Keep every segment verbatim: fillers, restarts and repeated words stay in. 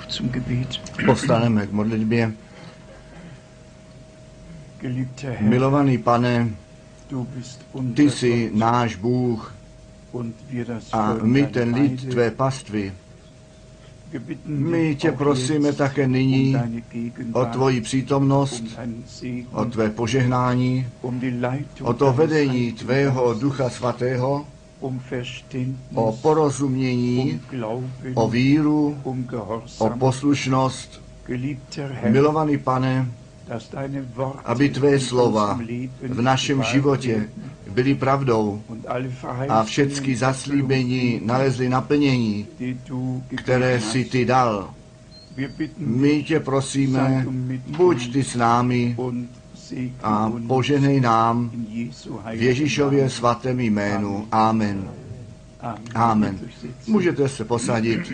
Povstaneme k modlitbě. Milovaný Pane, ty jsi náš Bůh a my ten lid tvé pastvy. My tě prosíme také nyní o tvoji přítomnost, o tvé požehnání, o to vedení tvého Ducha Svatého, o porozumění, o víru, o poslušnost. Milovaný Pane, aby tvé slova v našem životě byly pravdou a všechny zaslíbení nalezly naplnění, které si ty dal. My tě prosíme, buď ty s námi a poženej nám v Ježíšově svatém jménu. Amen. Amen. Můžete se posadit.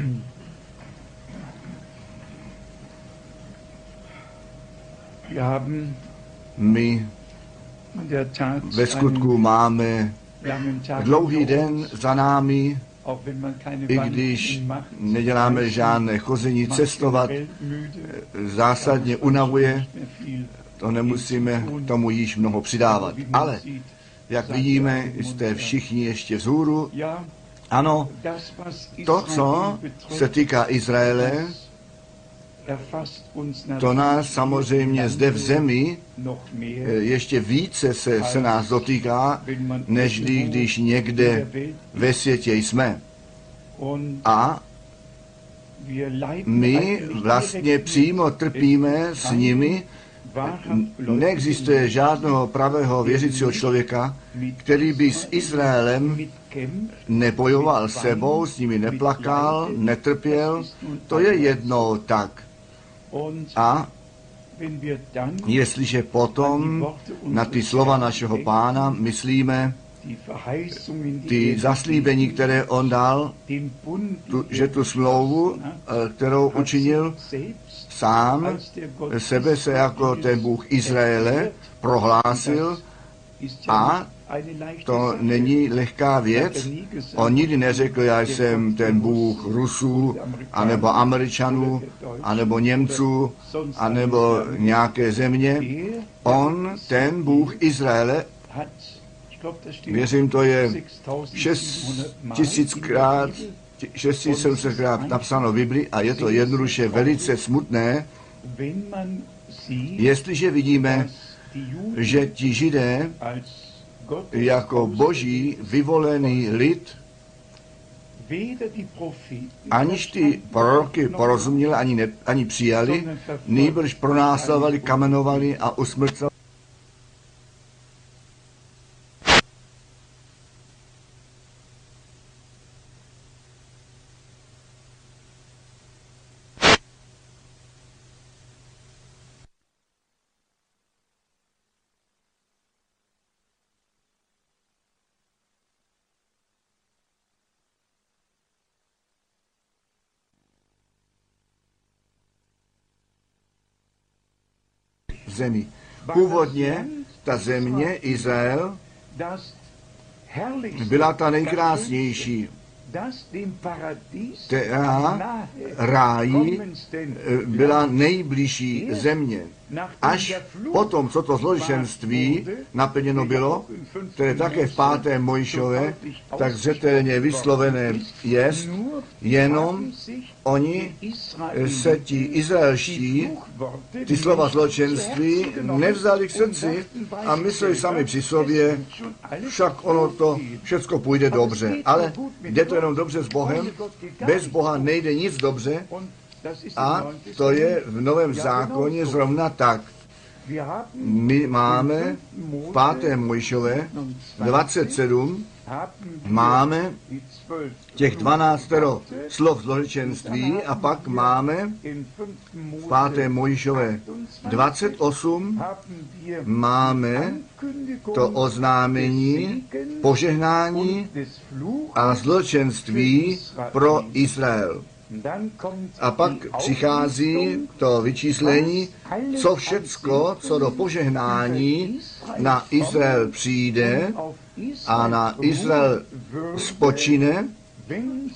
My ve skutku máme dlouhý den za námi, i když neděláme žádné chození, cestovat zásadně unavuje, to nemusíme tomu již mnoho přidávat. Ale, jak vidíme, jste všichni ještě vzhůru. Ano, to, co se týká Izraele, to nás samozřejmě zde v zemi ještě více se, se nás dotýká, než když někde ve světě jsme. A my vlastně přímo trpíme s nimi. Neexistuje žádného pravého věřícího člověka, který by s Izraelem nebojoval sebou, s nimi neplakal, netrpěl. To je jednou tak. A jestliže potom na ty slova našeho Pána myslíme, ty zaslíbení, které on dal, tu, že tu smlouvu, kterou učinil sám, sebe se jako ten Bůh Izraele prohlásil, a to není lehká věc. On nikdy neřekl, já jsem ten Bůh Rusů, anebo Američanů, anebo Němců, anebo nějaké země. On, ten Bůh Izraele, věřím, to je šest tisíckrát, šest tisíc sedm setkrát napsáno v Biblii a je to jednoduše velice smutné, jestliže vidíme, že ti Židé jako boží vyvolený lid, aniž ty proroky porozuměli, ani, ne, ani přijali, nýbrž pronásledovali, kamenovali a usmrcovali. Zemi. Původně ta země, Izrael, byla ta nejkrásnější, která ráji byla nejbližší země. Až potom, co to zločenství naplněno bylo, to je také v pátém Mojžíšově, tak zřetelně vyslovené jest, jenom oni se ti izraelští ty slova zločenství nevzali k srdci a mysleli sami při sobě, však ono to všecko půjde dobře. Ale jde to jenom dobře s Bohem, bez Boha nejde nic dobře. A to je v Novém zákoně zrovna tak. My máme v pátém Mojžíšově dvacet sedm, máme těch dvanáctero slov zločenství a pak máme v pátém Mojžíšově dvacet osm, máme to oznámení, požehnání a zločenství pro Izrael. A pak přichází to vyčíslení, co všecko, co do požehnání na Izrael přijde a na Izrael spočine,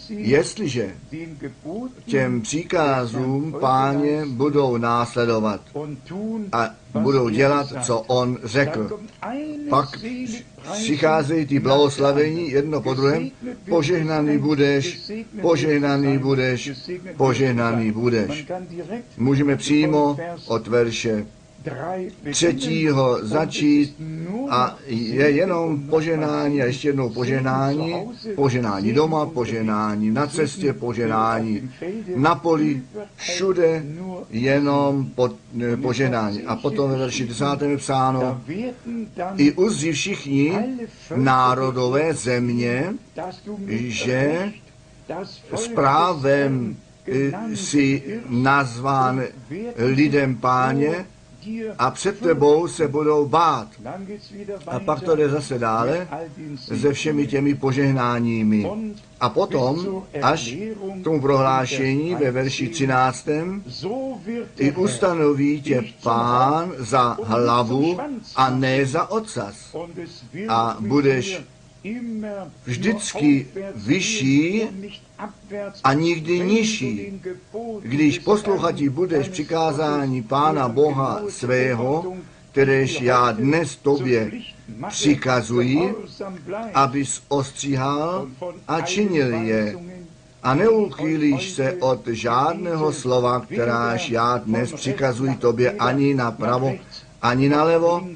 jestliže těm příkazům Páně budou následovat a budou dělat, co on řekl, pak přicházejí ty blahoslavení jedno po druhém. Požehnaný budeš, požehnaný budeš, požehnaný budeš. Můžeme přímo od verše třetího začít a je jenom poženání a ještě jednou poženání, poženání doma, poženání na cestě, poženání na poli, všude jenom po, poženání. A potom ve verši desátém je psáno, i uzří všichni národové země, že s právem si nazván lidem Páně, a před tebou se budou bát. A pak to jde zase dále se všemi těmi požehnáními. A potom, až k tomu prohlášení ve verši třináctém, i ustanoví tě Pán za hlavu a ne za ocas. A budeš vždycky vyšší a nikdy nižší. Když poslouchatí budeš přikázání Pána Boha svého, kteréž já dnes tobě přikazuji, abys ostříhal a činil je. A neuchýlíš se od žádného slova, kteráž já dnes přikazuji tobě ani napravo, ani nalevo,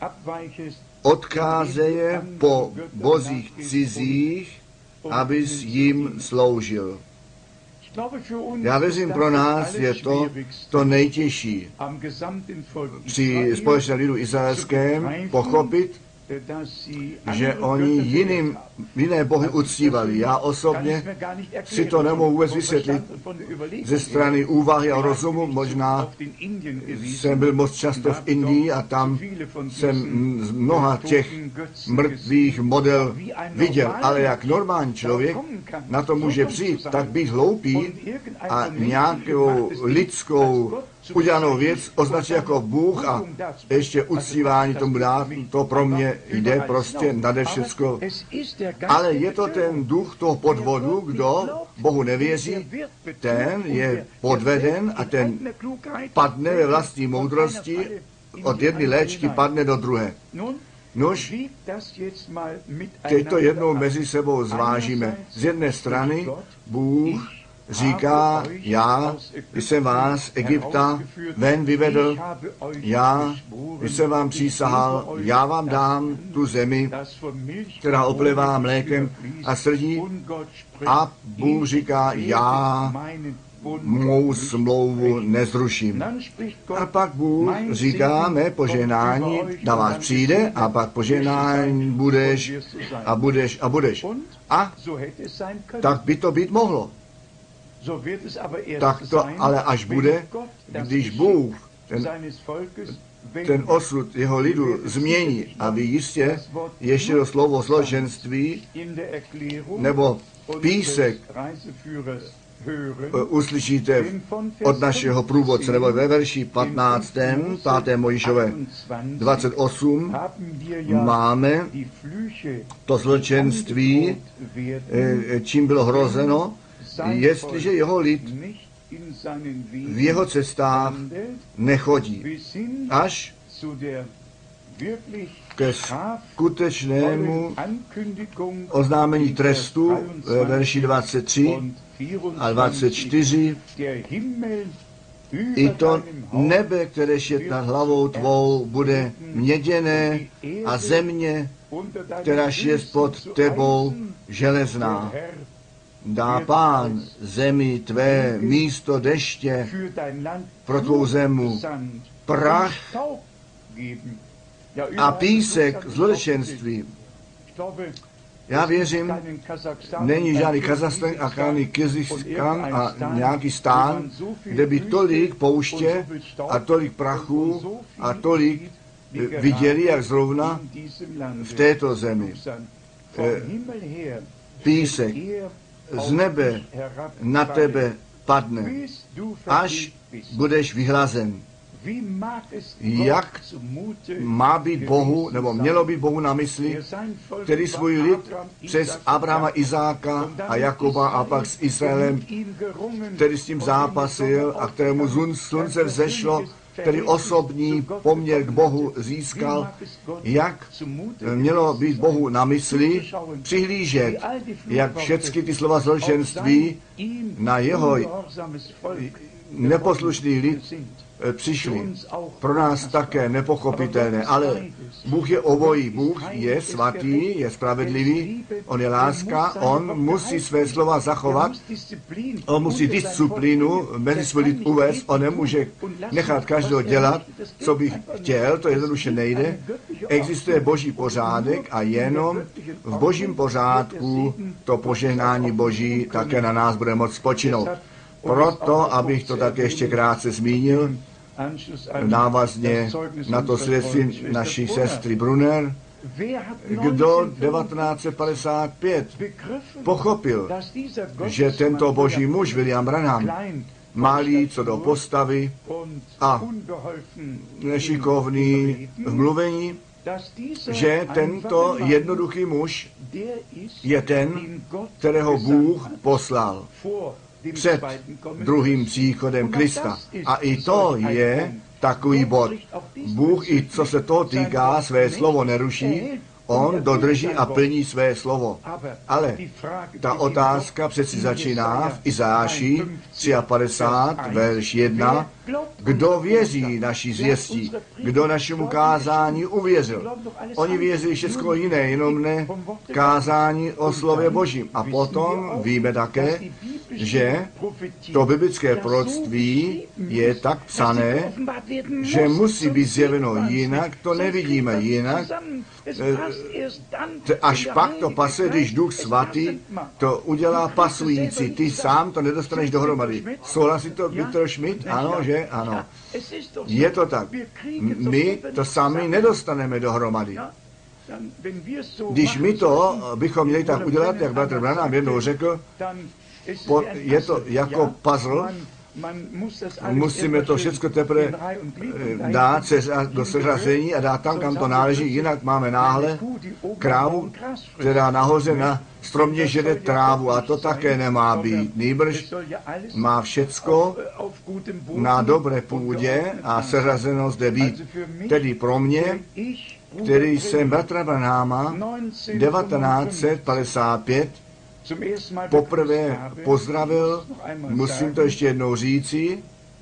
odkázeje po bozích cizích, abys jim sloužil. Já věřím, pro nás je to to nejtěžší při společném lidu izraelském pochopit, že oni jiným, jiné bohy uctívali. Já osobně si to nemohu vůbec vysvětlit ze strany úvahy a rozumu. Možná jsem byl moc často v Indii a tam jsem z mnoha těch mrtvých model viděl. Ale jak normální člověk na to může přijít, tak být hloupý a nějakou lidskou udělanou věc označit jako Bůh a ještě uctívání tomu dát, to pro mě jde prostě nade všecko. Ale je to ten duch toho podvodu, kdo Bohu nevěří, ten je podveden a ten padne ve vlastní moudrosti, od jedné léčky padne do druhé. Nož, teď to jednou mezi sebou zvážíme. Z jedné strany Bůh říká, já jsem vás z Egypta ven vyvedl, já jsem vám přísahal, já vám dám tu zemi, která oplivá mlékem a srdí. A Bůh říká, já mou smlouvu nezruším. A pak Bůh říká, mé požehnání na vás přijde a pak požehnání budeš a budeš a budeš. A tak by to být mohlo. Tak to ale až bude, když Bůh ten, ten osud jeho lidu změní. A vy jistě ještě to slovo složenství nebo písek uslyšíte od našeho průvodce, nebo ve verši patnáctém, páté Mojžíšové dvacet osm, máme to zločenství, čím bylo hrozeno, jestliže jeho lid v jeho cestách nechodí, až ke skutečnému oznámení trestu ve verši dvacet tři a dvacet čtyři. I to nebe, kteréž je nad hlavou tvou, bude měděné a země, kteráž je pod tebou, železná. Dá Pán zemi tvé místo deště pro tvou zemu, prach a písek zločenství. Já věřím, není žádný Kazachstán a žádný Kyrgyzstán a nějaký stán, kde by tolik pouště a tolik prachu a tolik viděli, jak zrovna v této zemi. Písek z nebe na tebe padne, až budeš vyhlazen. Jak má být Bohu, nebo mělo být Bohu na mysli, který svůj lid přes Abrahama, Izáka a Jakoba a pak s Izraelem, který s tím zápasil a kterému slunce vzešlo, který osobní poměr k Bohu získal, jak mělo být Bohu na mysli, přihlížet, jak všechny ty slova zloženství na jeho neposlušný lid přišli. Pro nás také nepochopitelné, ale Bůh je obojí. Bůh je svatý, je spravedlivý, on je láska, on musí své slova zachovat, on musí disciplínu mezi svůj lid uvést, on nemůže nechat každého dělat, co by chtěl, to jednoduše nejde. Existuje boží pořádek a jenom v božím pořádku to požehnání boží také na nás bude moct spočinout. Proto, abych to také ještě krátce zmínil, návazně na to svědectví naší sestry Brunner, kdo devatenáct set padesát pět pochopil, že tento boží muž William Branham, malý co do postavy a nešikovný v mluvení, že tento jednoduchý muž je ten, kterého Bůh poslal před druhým příchodem Krista. A i to je takový bod. Bůh, i co se toho týká, své slovo neruší, on dodrží a plní své slovo. Ale ta otázka přeci začíná v Izáši padesát tři, verš jedna. Kdo věří naší zvěstí? Kdo našemu kázání uvěřil? Oni věří všechno jiné, jenom ne kázání o slově Božím. A potom víme také, že to biblické proroctví je tak psané, že musí být zjeveno jinak, to nevidíme jinak. Až pak to pase, když Duch Svatý to udělá pasující. Ty sám to nedostaneš dohromady. Souhlasí to Viktor Schmidt? Ano, že? Ano. Je to tak. My to sami nedostaneme dohromady. Když my to bychom měli tak udělat, jak bratr Branham jednou řekl, po, je to jako puzzle, musíme to všechno teprve dát do seřazení a dát tam, kam to náleží, jinak máme náhle krávu, která nahoře na stromě žere trávu a to také nemá být. Nýbrž má všecko na dobré půdě a seřazeno zde být. Tedy pro mě, který jsem bratra Branhama devatenáct set padesát pět poprvé pozdravil, musím to ještě jednou říci,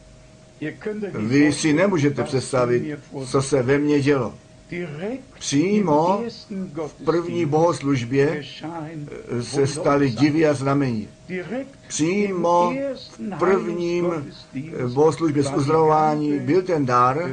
vy si nemůžete představit, co se ve mně dělo. Přímo v první bohoslužbě se staly divy a znamení. Přímo v prvním bohoslužbě z uzdravování byl ten dar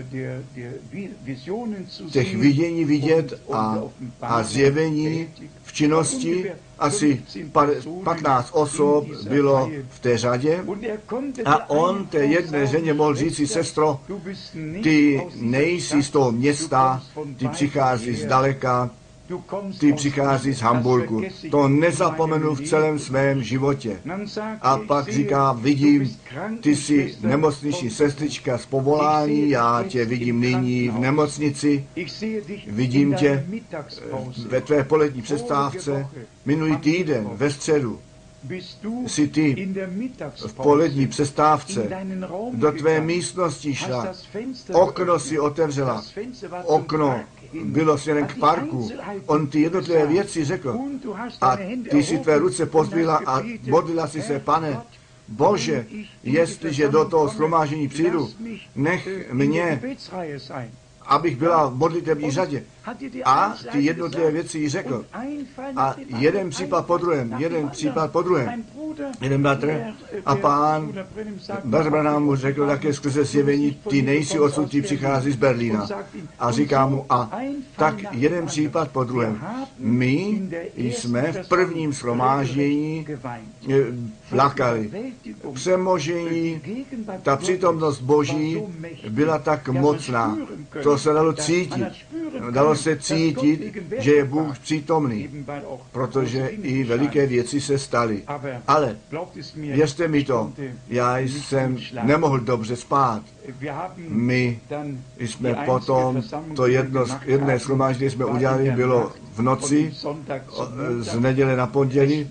těch vidění vidět a, a zjevení v činnosti. Asi patnáct osob bylo v té řadě a on té jedné ženě mohl říct si, sestro, ty nejsi z toho města, ty přichází z daleka, ty přichází z Hamburgu. To nezapomenu v celém svém životě. A pak říká, vidím, ty jsi nemocniční sestrička z povolání, já tě vidím nyní v nemocnici, vidím tě ve tvé polední přestávce. Minulý týden ve středu si ty v polední přestávce do tvé místnosti šla, okno si otevřela, okno bylo směrem k parku, on ty jednotlivé věci řekl a ty si tvé ruce pozdvihla a modlila si se, Pane, Bože, jestliže do toho shromáždění přijdu, nech mě, abych byla v modlitební řadě. A ty jednotlivé věci jí řekl. A jeden případ po druhém, jeden případ po druhém. Jeden bratr a pán, bratr Branham mu řekl také skrze zjevení, ty nejsi odsud, ty přichází z Berlína. A říká mu, a tak jeden případ po druhém. My jsme v prvním shromáždění plakali. Přemožení, ta přítomnost Boží byla tak mocná. To se dalo cítit. dalo se cítit, že je Bůh přítomný, protože i veliké věci se staly. Ale věřte mi to, já jsem nemohl dobře spát. My jsme potom, to jedno, jedné shromáždění jsme udělali, bylo v noci, z neděle na pondělí,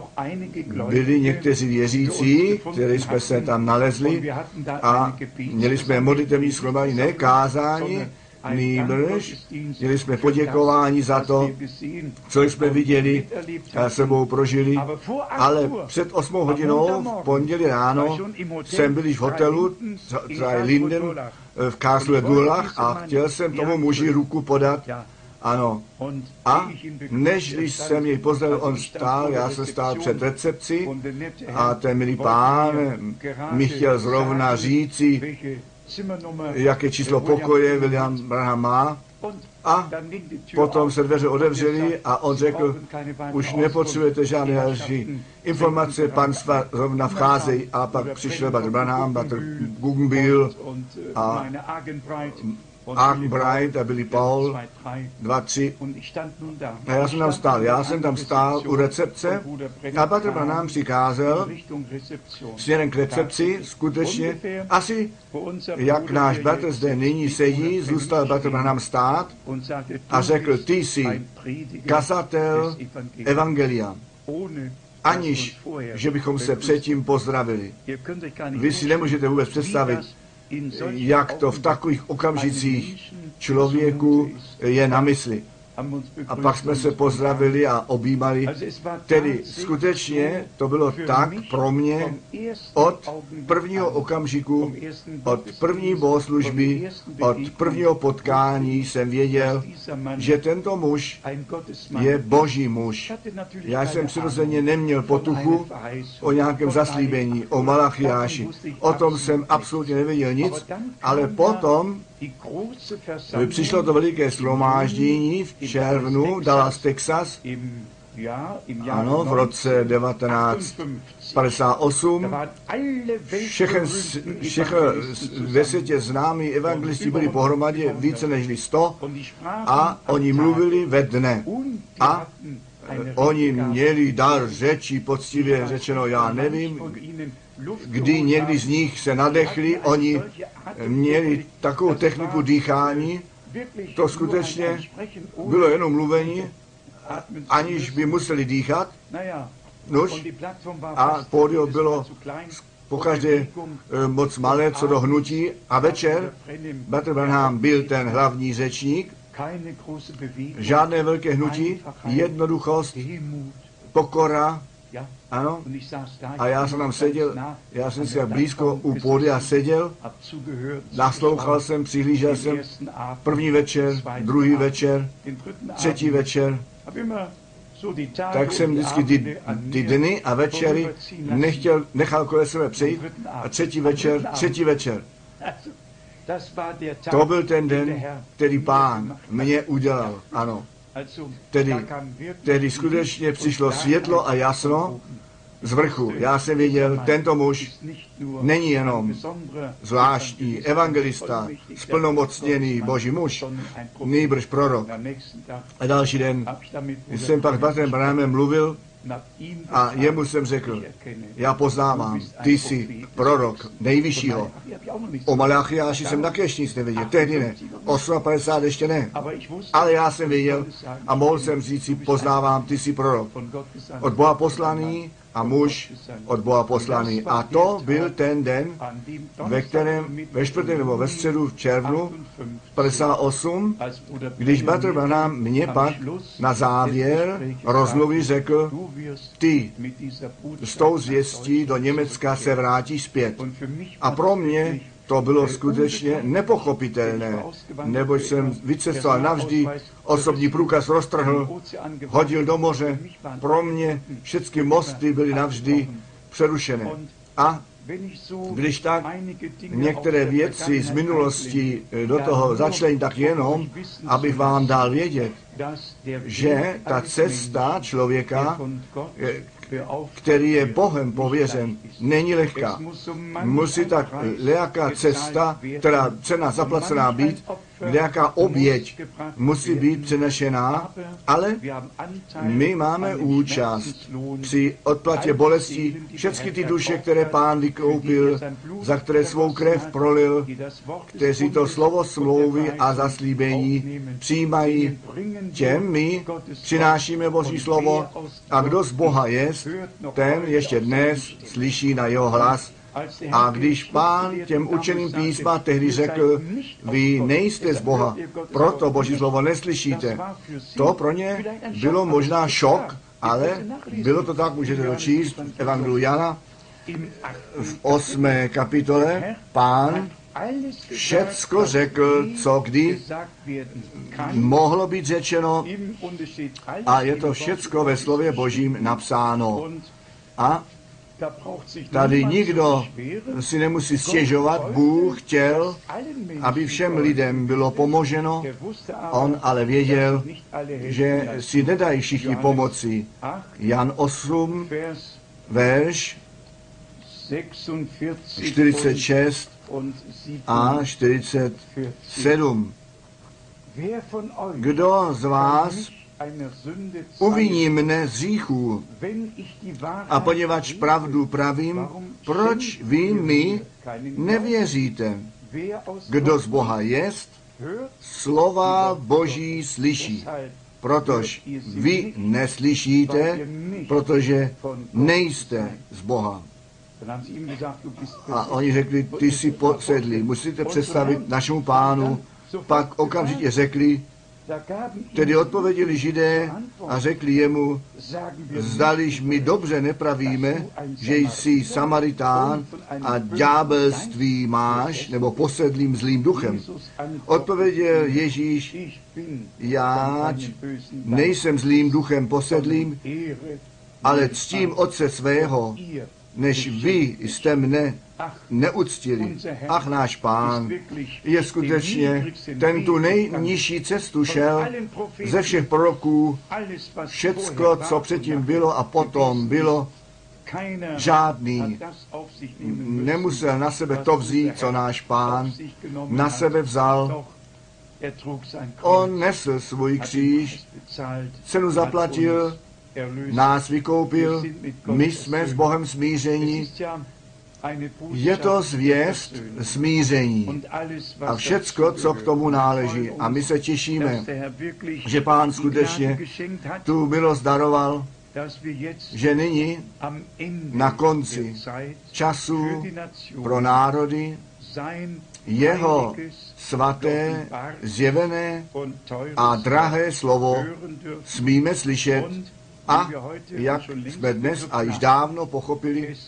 byli někteří věřící, kteří jsme se tam nalezli a měli jsme modlitevní shromáždění, ne kázání, nýbrž, měli jsme poděkování za to, co jsme viděli a sebou prožili, ale před osmou hodinou v pondělí ráno jsem byl v hotelu Drei Linden v Karlsruhe Durlach a chtěl jsem tomu muži ruku podat. Ano. A než jsem jej pozdravil, on stál, já jsem stál před recepcí a ten milý pán mi chtěl zrovna říci, jaké číslo pokoje William Branham má. A potom se dveře otevřely a on řekl, už nepotřebujete žádné další informace, panstva rovna vcházejí. A pak přišel Brother Branham, Brother Guggenbill a Arnbright a Billy Paul, dva, tři. A já jsem tam stál. Já jsem tam stál u recepce a Brother Branham přikázal směrem k recepci, skutečně asi, jak náš bratr zde nyní sedí, zůstal Brother Branham stát a řekl, ty jsi kazatel evangelia, aniž, že bychom se předtím pozdravili. Vy si nemůžete vůbec představit, jak to v takových okamžicích člověku je na mysli. A pak jsme se pozdravili a objímali. Tedy skutečně to bylo tak pro mě od prvního okamžiku, od první bohoslužby, od prvního potkání jsem věděl, že tento muž je Boží muž. Já jsem přirozeně neměl potuchu o nějakém zaslíbení, o Malachiáši. O tom jsem absolutně nevěděl nic, ale potom přišlo to veliké shromáždění v červnu, Dallas, Texas, ano, v roce devatenáct padesát osm. Všechny, všechny ve světě známí evangelisti byli pohromadě více než sto a oni mluvili ve dne. A oni měli dar řeči, poctivě řečeno, já nevím, kdy někdy z nich se nadechli, oni měli takovou techniku dýchání, to skutečně bylo jenom mluvení, aniž by museli dýchat. Nož, a pódium bylo pokaždé moc malé co do hnutí a večer Brother Branham byl ten hlavní řečník, žádné velké hnutí, jednoduchost, pokora, ano, a já jsem tam seděl, já jsem si blízko u pódia seděl, naslouchal jsem, přihlížel jsem, první večer, druhý večer, třetí večer, tak jsem vždycky ty, ty dny a večery nechtěl, nechal kolem sebe přejít a třetí večer, třetí večer. To byl ten den, který Pán mě udělal, ano. Tedy, tedy skutečně přišlo světlo a jasno z vrchu. Já jsem věděl, tento muž není jenom zvláštní evangelista, splnomocněný Boží muž, nýbrž prorok. A další den jsem pak s Bratrem Branhamem mluvil a jemu jsem řekl, já poznávám, ty jsi prorok nejvyššího. O Malachiáši jsem také ještě nic nevěděl, tehdy ne, padesát osm ještě ne, ale já jsem věděl a mohl jsem říct si, poznávám, ty jsi prorok. Od Boha poslaný a muž od Boha poslaný. A to byl ten den, ve kterém ve čtvrtém nebo ve středu v červnu padesát osm, když Brother Branham mě pak na závěr rozmluvy řekl, ty s tou zvěstí do Německa se vrátíš zpět. A pro mě to bylo skutečně nepochopitelné, neboť jsem vycestoval navždy, osobní průkaz roztrhl, hodil do moře. Pro mě všechny mosty byly navždy přerušené. A když tak některé věci z minulosti do toho začlení, tak jenom, abych vám dal vědět, že ta cesta člověka, který je Bohem pověřen, není lehká. Musí tak lehká cesta, která cena zaplacená být, nějaká oběť musí být přenešená, ale my máme účast při odplatě bolestí. Všechny ty duše, které Pán vykoupil, za které svou krev prolil, kteří to slovo smlouvy a zaslíbení přijímají, těm my přinášíme Boží slovo a kdo z Boha jest, ten ještě dnes slyší na jeho hlas. A když Pán těm učeným písma tehdy řekl, vy nejste z Boha, proto Boží slovo neslyšíte, to pro ně bylo možná šok, ale bylo to tak, můžete to číst v Evangeliu Jana v osmé kapitole. Pán všecko řekl, co kdy mohlo být řečeno, a je to všecko ve slově Božím napsáno. A tady nikdo si nemusí stěžovat. Bůh chtěl, aby všem lidem bylo pomoženo. On ale věděl, že si nedají všichni pomoci. Jan osm, verš čtyřicet šest a čtyřicet sedm. Kdo z vás uviní mne z hříchů, a poněvadž pravdu pravím, proč vy mi nevěříte? Kdo z Boha jest, slova Boží slyší. Protož vy neslyšíte, protože nejste z Boha. A oni řekli, ty jsi posedlý, musíte představit našemu Pánu. Pak okamžitě řekli, tedy odpověděli Židé a řekli jemu, zdališ mi dobře nepravíme, že jsi Samaritán a ďábelství máš, nebo posedlým zlým duchem. Odpověděl Ježíš, já nejsem zlým duchem posedlým, ale ctím Otce svého, než vy jste mne neuctili. Ach, náš Pán je skutečně, ten tu nejnižší cestu šel ze všech proroků, všecko, co předtím bylo a potom bylo, žádný nemusel na sebe to vzít, co náš Pán na sebe vzal. On nesl svůj kříž, cenu zaplatil, nás vykoupil, my jsme s Bohem smíření. Je to zvěst smíření a všecko, co k tomu náleží. A my se těšíme, že Pán skutečně tu milost daroval, že nyní na konci času pro národy jeho svaté, zjevené a drahé slovo smíme slyšet. A jak jsme dnes a již dávno pochopili,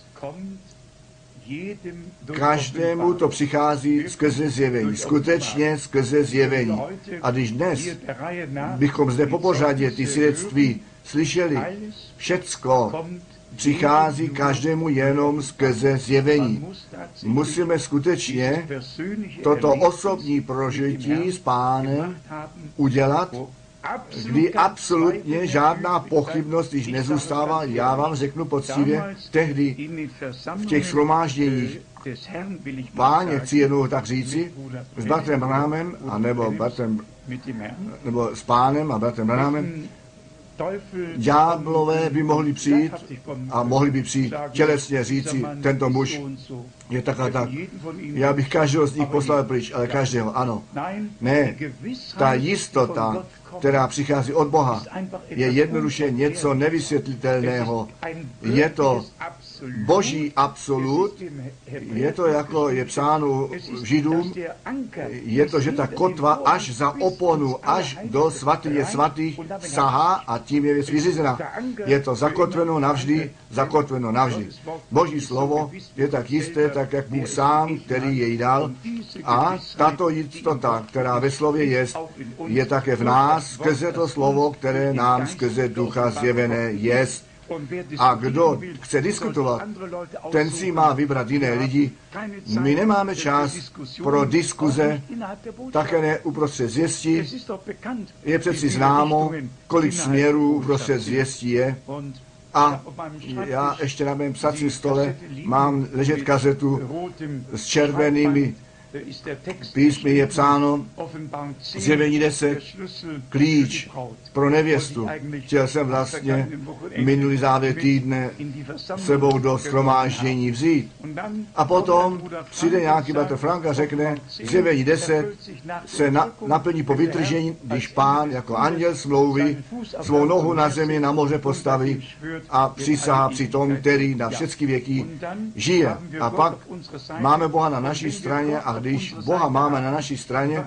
každému to přichází skrze zjevení, skutečně skrze zjevení. A když dnes bychom zde po pořadě ty svědectví slyšeli, všecko přichází každému jenom skrze zjevení. Musíme skutečně toto osobní prožití s Pánem udělat, kdy absolutně žádná pochybnost již nezůstává. Já vám řeknu poctivě, tehdy v těch shromážděních Páně, chci jednou tak říci, s bratrem Branhamem, a nebo, bratrem, nebo s Pánem a bratrem Branhamem, ďáblové by mohli přijít a mohli by přijít tělesně říci, tento muž je tak a tak. Já bych každého z nich poslal pryč, ale každého, ano. Ne, ta jistota, která přichází od Boha, je jednoduše něco nevysvětlitelného. Je to Boží absolut, je to, jako je psáno Židům, je to, že ta kotva až za oponu, až do svatyně svatých sahá a tím je věc vyřízena. Je to zakotveno navždy, zakotveno navždy. Boží slovo je tak jisté, tak jak Bůh sám, který jej dal. A tato jistota, která ve slově je, je také v nás, skrze to slovo, které nám skrze ducha zjevené jest. A kdo chce diskutovat, ten si má vybrat jiné lidi. My nemáme čas pro diskuze, také ne uprostřed zvěstí. Je přeci známo, kolik směrů uprostřed zvěstí je. A já ještě na mém psacím stole mám ležet kazetu s červenými V písmě je psáno Zjevení deset, klíč pro nevěstu. Chtěl jsem vlastně minulý závěr týdne sebou do shromáždění vzít. A potom přijde nějaký bratr Frank a řekne, Zjevení deset se na, naplní po vytržení, když Pán jako anděl smlouvy svou nohu na zemi na moře postaví a přísahá při tom, který na všechny věky žije. A pak máme Boha na naší straně a když Boha máme na naší straně,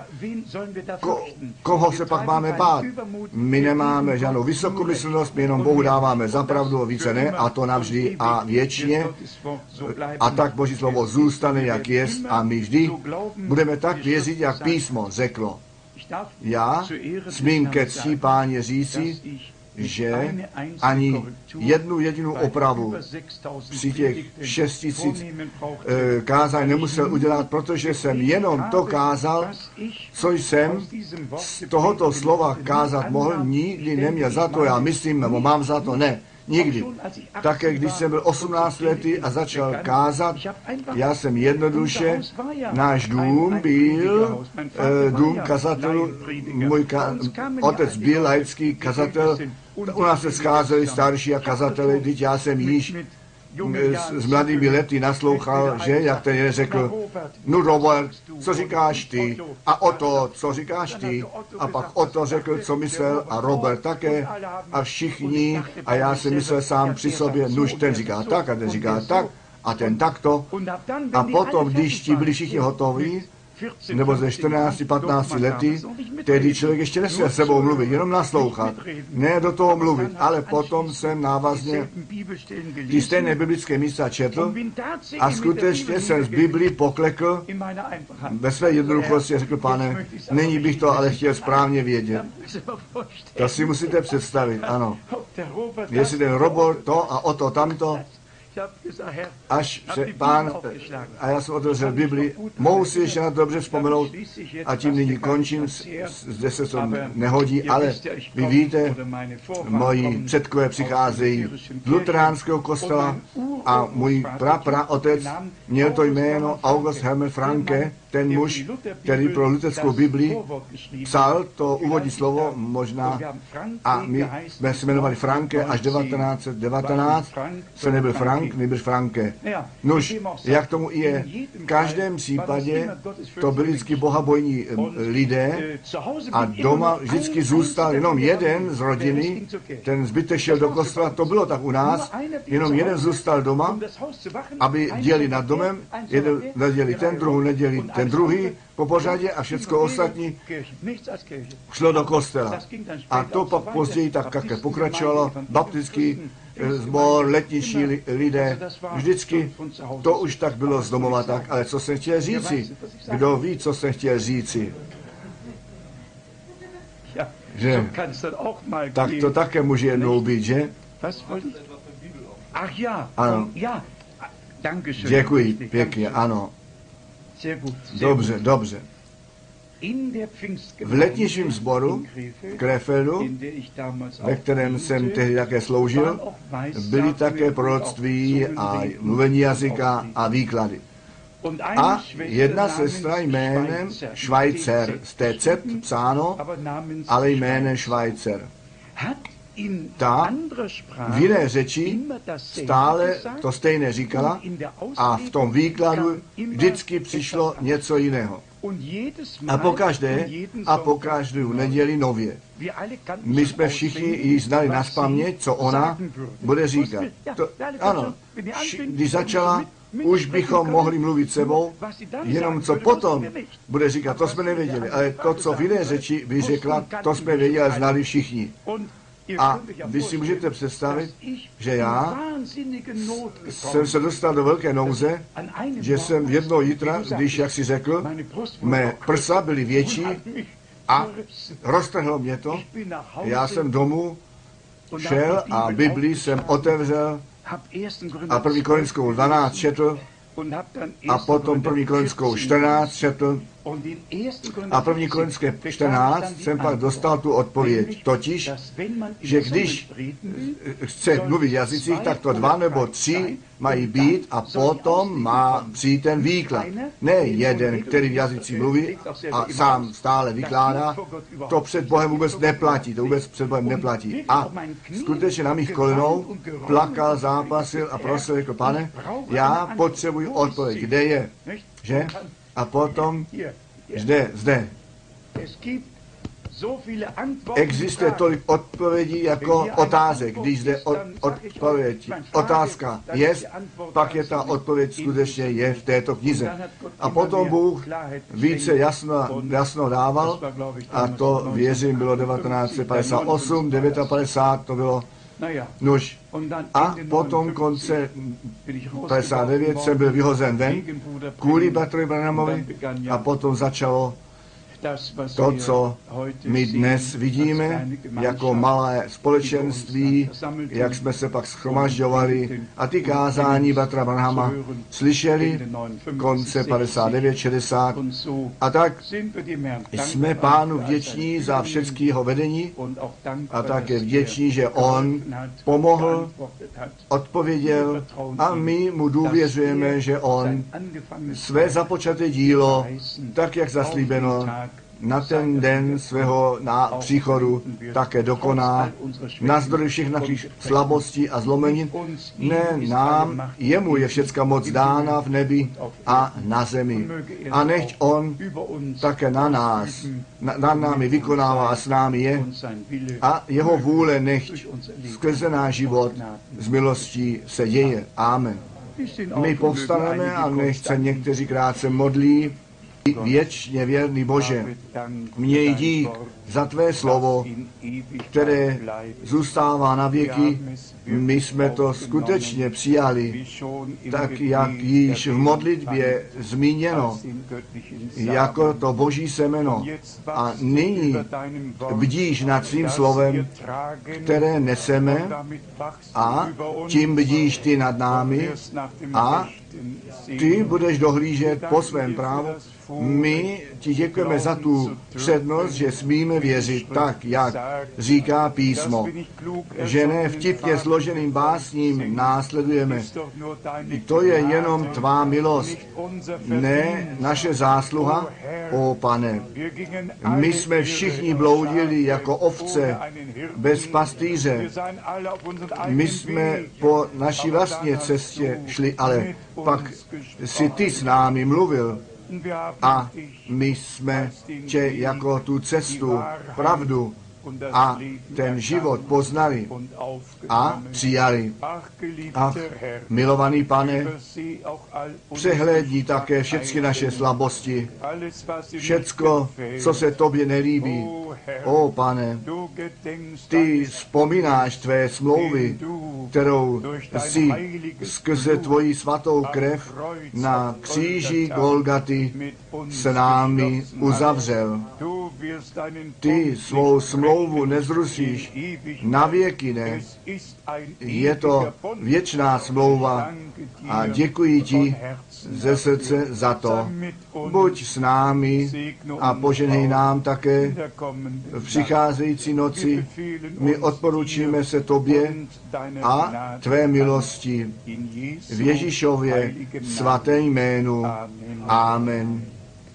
ko, koho se pak máme bát? My nemáme žádnou vysokomyslnost, my jenom Bohu dáváme za pravdu a více ne, a to navždy a věčně. A tak Boží slovo zůstane, jak jest, a my vždy budeme tak věřit, jak písmo řeklo. Já smím ke cti Páně říci, že ani jednu jedinou opravu při těch šest tisíc e, kázání nemusel udělat, protože jsem jenom to kázal, co jsem z tohoto slova kázat mohl, nikdy neměl za to, já myslím, nebo mám za to, ne. Nikdy. Také když jsem byl osmnáct lety a začal kázat, já jsem jednoduše, náš dům byl e, dům kazatelů, můj ka, otec byl laický kazatel, u nás se scházeli starší a kazateli, teď já jsem již s, s mladými lety naslouchal, že, jak ten jeden řekl, no Robert, co říkáš ty? A o to, co říkáš ty? A pak o to řekl, co myslel, a Robert také, a všichni, a já si myslel sám při sobě, nuž ten říká tak, a ten říká tak, a ten takto. A potom, když ti byli všichni hotoví, nebo ze čtrnácti patnácti lety, tehdy člověk ještě nesměl s sebou mluvit, jenom naslouchat, ne do toho mluvit, ale potom jsem návazně ty stejné biblické místa četl a skutečně jsem z Biblii poklekl ve své jednoduchosti a řekl, pane, nyní bych to ale chtěl správně vědět. To si musíte představit, ano. Jestli ten Robert to a o to tamto, až se Pán, a já jsem otevřel Bibli, mohu si ještě na to dobře vzpomenout a tím nyní končím, zde se to nehodí, ale vy víte, moji předkové přicházejí z luteránského kostela a můj pra, pra otec měl to jméno August Helmer Franke, ten muž, který pro luterskou Bibli psal to úvodní slovo možná a my jsme se jmenovali Franke až devatenáct set devatenáct, se nebyl Frank, nebyl Franke. Nož, jak tomu je, v každém případě to byli vždycky bohabojní lidé a doma vždycky zůstal jenom jeden z rodiny, ten zbytek šel do kostela, to bylo tak u nás, jenom jeden zůstal doma, aby dělali nad domem, jeden neděli ten, druhý neděli ten druhý po pořadě a všecko ostatní šlo do kostela. A to pak později tak také pokračovalo, baptický sbor, letniční lidé, vždycky to už tak bylo z domova tak, ale co jsem chtěl říci? Kdo ví, co jsem chtěl říci? Že? Tak to také může jednou být, že? Ano. Děkuji, pěkně, ano. Dobře, dobře. V letničním sboru v Krefeldu, ve kterém jsem tehdy také sloužil, byly také proroctví a mluvení jazyka a výklady. A jedna sestra jménem Švajcer, z té C psáno, ale jménem Švajcer. Ta v jiné řeči stále to stejné říkala a v tom výkladu vždycky přišlo něco jiného. A pokaždé a po každou neděli nově. My jsme všichni ji znali nazpaměť, co ona bude říkat. To, ano, když začala, už bychom mohli mluvit sebou, jenom co potom bude říkat, to jsme nevěděli, ale to, co v jiné řeči by řekla, to jsme věděli a znali všichni. A vy si můžete představit, že já jsem se dostal do velké nouze, že jsem jedno jitra, když, jak si řekl, mé prsa byly větší a roztrhlo mě to. Já jsem domů šel a Biblii jsem otevřel a první Korintskou dvanáct četl a potom první Korintskou čtrnáct četl A první Korinské čtrnáct jsem pak dostal tu odpověď, totiž, že když chce mluvit v jazycích, tak to dva nebo tři mají být a potom má přijít ten výklad. Ne jeden, který v jazycích mluví a sám stále vykládá, to před Bohem vůbec neplatí, to vůbec před Bohem neplatí. A skutečně na mých kolenou plakal, zápasil a prosil jako Pane, já potřebuji odpověď, kde je, že? A potom zde, zde. Existuje tolik odpovědí jako otázek. Když zde od, odpověď, otázka je, pak je ta odpověď skutečně je v této knize. A potom Bůh více jasno, jasno dával a to věřím bylo devatenáct set padesát osm, padesát devět to bylo nuž. A potom konce padesát devět jsem byl vyhozen ven kvůli bratrovi Branhamovi a potom začalo to, co my dnes vidíme jako malé společenství, jak jsme se pak shromažďovali a ty kázání bratra Branhama slyšeli konce padesát devět šedesát a tak jsme Pánu vděční za všechno vedení a také vděční, že on pomohl, odpověděl a my mu důvěřujeme, že on své započaté dílo, tak jak zaslíbeno, na ten den svého na příchodu také dokoná, navzdory všech našich slabostí a zlomenin. Ne nám, jemu je všecka moc dána v nebi a na zemi. A nechť on také na nás, na, na námi vykonává a s námi je. A jeho vůle nechť skrze náš život z milostí se děje. Amen. My povstaneme a nechť se někteří krátce modlí. Věčně věrný Bože, měj dík za tvé slovo, které zůstává na věky. My jsme to skutečně přijali, tak jak již v modlitbě zmíněno, jako to boží semeno. A nyní bdíš nad svým slovem, které neseme a tím bdíš ty nad námi a ty budeš dohlížet po svém právu. My ti děkujeme za tu přednost, že smíme věřit tak, jak říká písmo, že ne vtipně složeným básním následujeme. To je jenom tvá milost, ne naše zásluha, o Pane. My jsme všichni bloudili jako ovce bez pastýře. My jsme po naší vlastní cestě šli, ale pak si ty s námi mluvil. A my jsme tě jako tu cestu, pravdu a ten život poznali a přijali. Ach, milovaný Pane, přehlédni také všechny naše slabosti, všecko, co se tobě nelíbí. O Pane, ty vzpomínáš tvé smlouvy, kterou jsi skrze tvoji svatou krev na kříži Golgaty s námi uzavřel. Ty svou smlouvu nezrušíš, na věky ne. Je to věčná smlouva a děkuji ti ze srdce za to. Buď s námi a poženej nám také v přicházející noci. My odporučíme se tobě a tvé milosti v Ježíšově svaté jménu. Amen.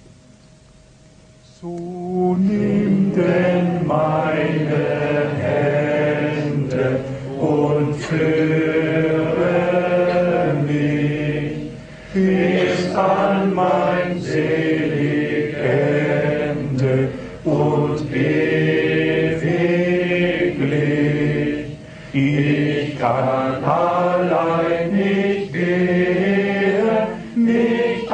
So nimm denn meine Hände und führe mich bis an mein selig Ende und ewiglich. Ich kann allein nicht gehen, nicht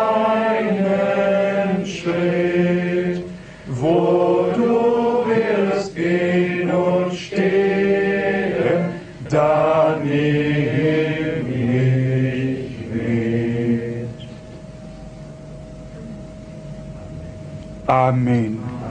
einen Schritt, wo du wirst gehen und stehen, da nimm mich mit. Amen.